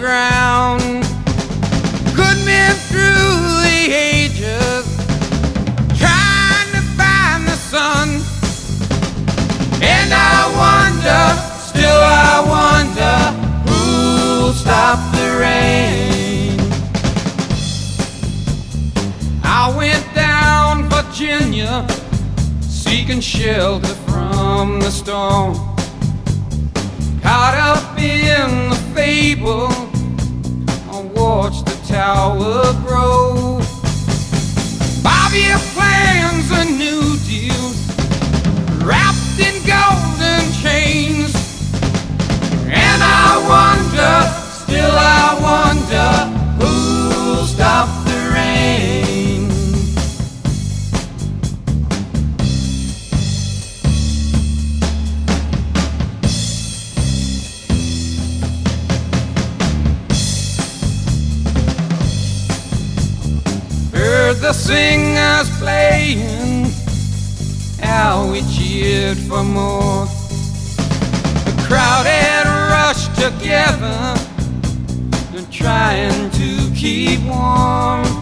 ground. Good men through the ages trying to find the sun. And I wonder, still I wonder, who'll stop the rain. I went down Virginia seeking shelter from the storm, caught up in the fable, I watched the tower grow. 5-year plans and New Deals wrapped in golden chains. And I wonder, still I wonder, who'll stop the rain. Heard the singers playing, how we cheered for more. The crowd had rushed together, trying to keep warm.